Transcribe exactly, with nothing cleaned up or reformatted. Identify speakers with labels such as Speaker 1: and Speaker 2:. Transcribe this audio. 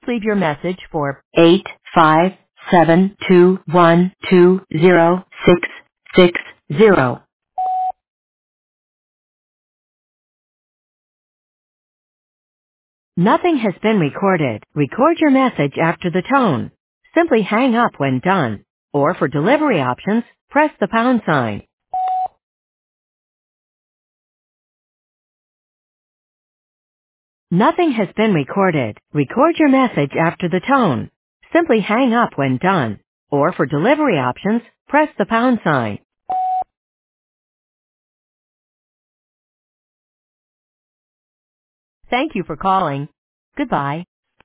Speaker 1: leave your message for eight five seven two one two zero six six zero. Nothing has been recorded. Record your message after the tone. Simply hang up when done. Or for delivery options, press the pound sign. Nothing has been recorded. Record your message after the tone. Simply hang up when done. Or for delivery options, press the pound sign. Thank you for calling. Goodbye.